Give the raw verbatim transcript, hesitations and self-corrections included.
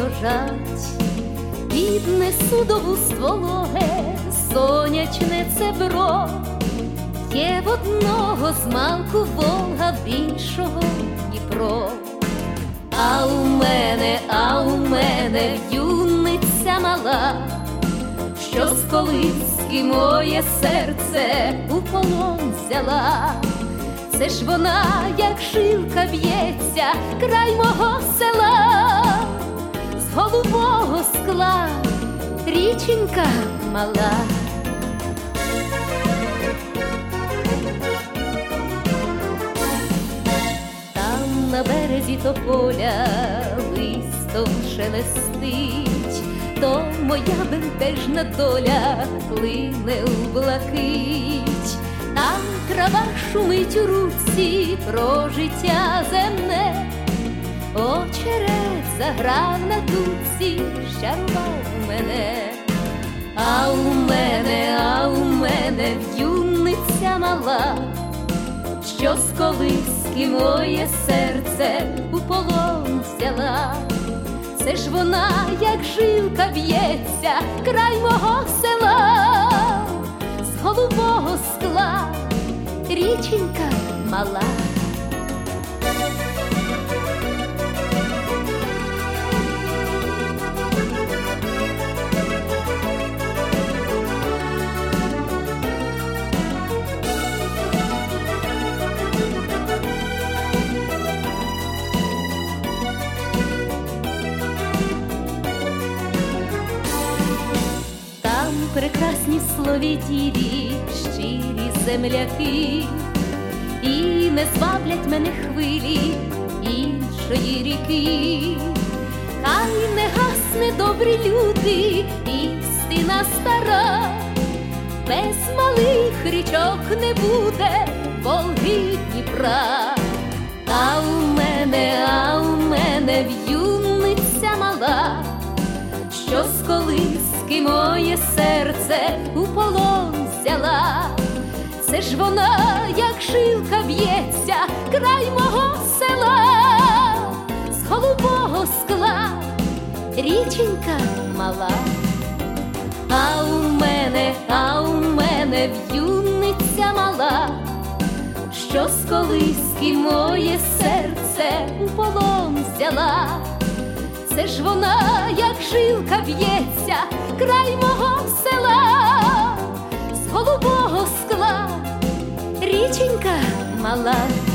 жать, піднесу до вуст вологе сонячне цебро. Є в одного змалку Волга, в іншого Дніпро. А у мене, а у мене юниця мала, що з колиски моє серце у полон взяла. Це ж вона, як жилка б'ється, край мого села, з голубого скла річенька мала. Там на березі тополя листом шелестить, то моя бентежна доля плине у блакить. Там трава шумить у руці про життя земне, очерет заграв на туці, щарував мене. А у мене, а у мене юниця мала, що з колиски моє серце у полон взяла. Це ж вона, як жилка б'ється, край мого села, з голубого скла річенька мала. Прекрасні словітілі, щирі земляки, і не зваблять мене хвилі іншої ріки. Хай не гасне, добрі люди, істина стара, без малих річок не буде Волги, Дніпра. А у мене, а у мене юниця мала, що з колиски моє серце у полон взяла. Це ж вона, як жилка б'ється, край мого села, з голубого скла річенька мала. А у мене, а у мене юниця мала, що з колиски моє серце у полон взяла. Це ж вона, як жилка б'ється, край мого села, з голубого скла річенька мала.